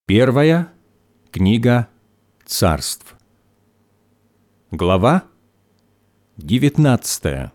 Первая книга Царств. Глава 19.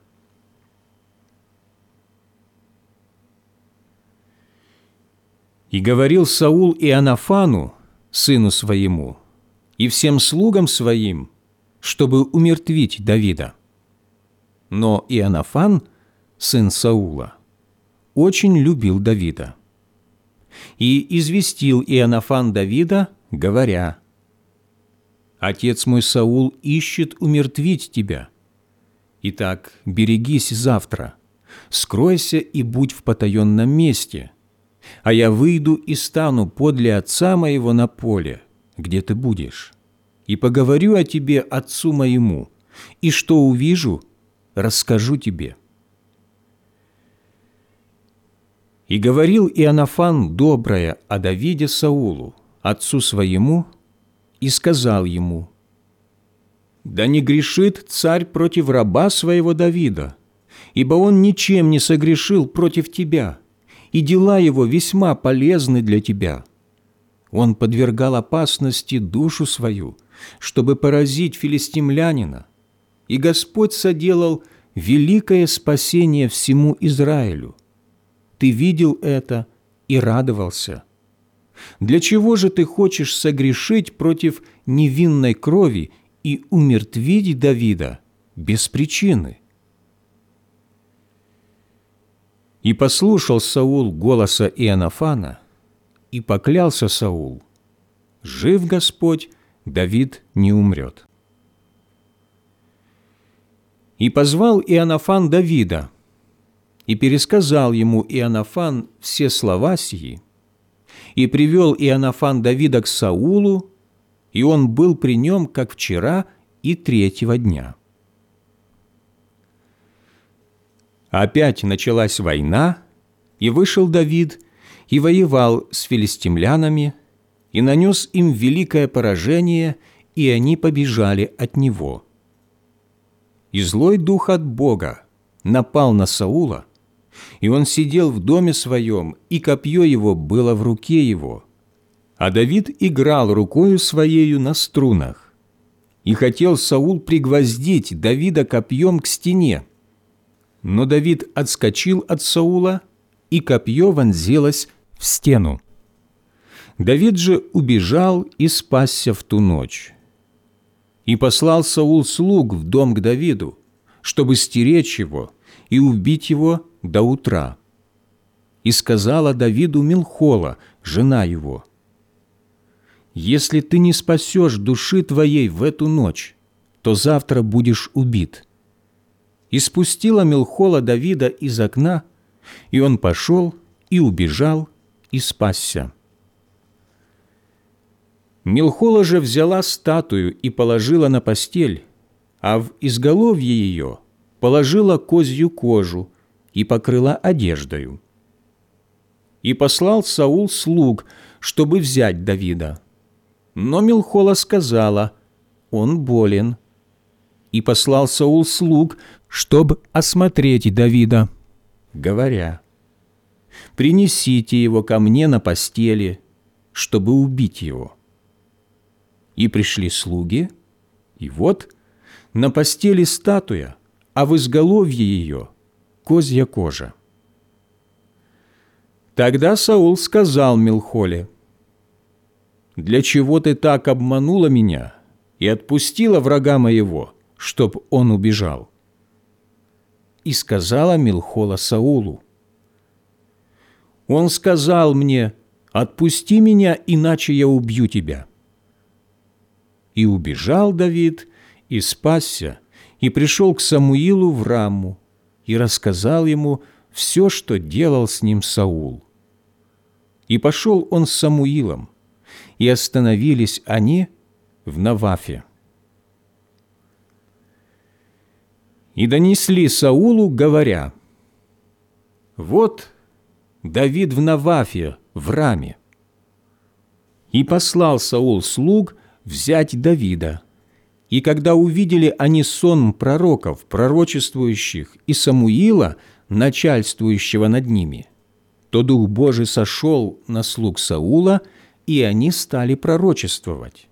«И говорил Саул Иоаннафану, сыну своему, и всем слугам своим, чтобы умертвить Давида. Но Иоаннафан, сын Саула, очень любил Давида. И известил Иоаннафан Давида, говоря: «Отец мой Саул ищет умертвить тебя. Итак, берегись завтра, скройся и будь в потаенном месте, а я выйду и стану подле отца моего на поле, где ты будешь, и поговорю о тебе отцу моему, и что увижу, расскажу тебе». И говорил Иоаннафан доброе о Давиде Саулу, отцу своему, и сказал ему: «Да не грешит царь против раба своего Давида, ибо он ничем не согрешил против тебя, и дела его весьма полезны для тебя. Он подвергал опасности душу свою, чтобы поразить филистимлянина, и Господь соделал великое спасение всему Израилю. Ты видел это и радовался. Для чего же ты хочешь согрешить против невинной крови и умертвить Давида без причины?» И послушал Саул голоса Иоаннафана, и поклялся Саул: «Жив Господь, Давид не умрет». И позвал Иоаннафан Давида, и пересказал ему Иоаннафан все слова сии, и привел Иоаннафан Давида к Саулу, и он был при нем, как вчера и третьего дня. Опять началась война, и вышел Давид, и воевал с филистимлянами, и нанес им великое поражение, и они побежали от него. И злой дух от Бога напал на Саула, и он сидел в доме своем, и копье его было в руке его, а Давид играл рукою своею на струнах. И хотел Саул пригвоздить Давида копьем к стене, но Давид отскочил от Саула, и копье вонзилось в стену. Давид же убежал и спасся в ту ночь. И послал Саул слуг в дом к Давиду, чтобы стеречь его и убить его до утра. И сказала Давиду Милхола, жена его: «Если ты не спасешь души твоей в эту ночь, то завтра будешь убит». И спустила Милхола Давида из окна, и он пошел и убежал и спасся. Милхола же взяла статую и положила на постель, а в изголовье ее положила козью кожу и покрыла одеждою. И послал Саул слуг, чтобы взять Давида. Но Милхола сказала: «Он болен». И послал Саул слуг, чтобы осмотреть Давида, говоря: «Принесите его ко мне на постели, чтобы убить его». И пришли слуги, и вот на постели статуя, а в изголовье ее козья кожа. Тогда Саул сказал Милхоле: «Для чего ты так обманула меня и отпустила врага моего, чтоб он убежал?» И сказала Милхола Саулу: «Он сказал мне: отпусти меня, иначе я убью тебя». И убежал Давид, и спасся, и пришел к Самуилу в Рамму, и рассказал ему все, что делал с ним Саул. И пошел он с Самуилом, и остановились они в Навафе. И донесли Саулу, говоря: «Вот Давид в Навафе, в Раме». И послал Саул слуг взять Давида. И когда увидели они сон пророков, пророчествующих, и Самуила, начальствующего над ними, то Дух Божий сошел на слуг Саула, и они стали пророчествовать.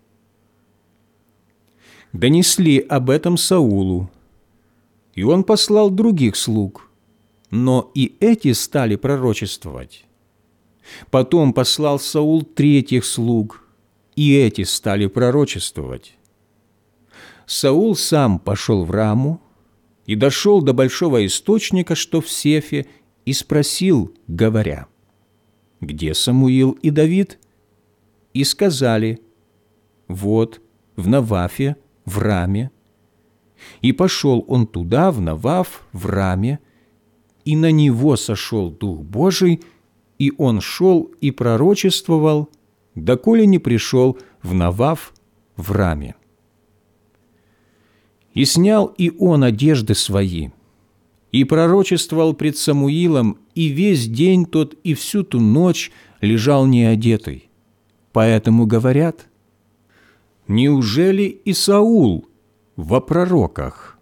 Донесли об этом Саулу, и он послал других слуг, но и эти стали пророчествовать. Потом послал Саул третьих слуг, и эти стали пророчествовать. Саул сам пошел в Раму и дошел до большого источника, что в Сефе, и спросил, говоря: «Где Самуил и Давид?» И сказали: «Вот, в Навафе, в Раме». И пошел он туда, в Наваф, в Раме, и на него сошел Дух Божий, и он шел и пророчествовал, доколе не пришел в Наваф, в Раме. И снял и он одежды свои, и пророчествовал пред Самуилом, и весь день тот и всю ту ночь лежал неодетый. Поэтому говорят: «Неужели и Саул во пророках?»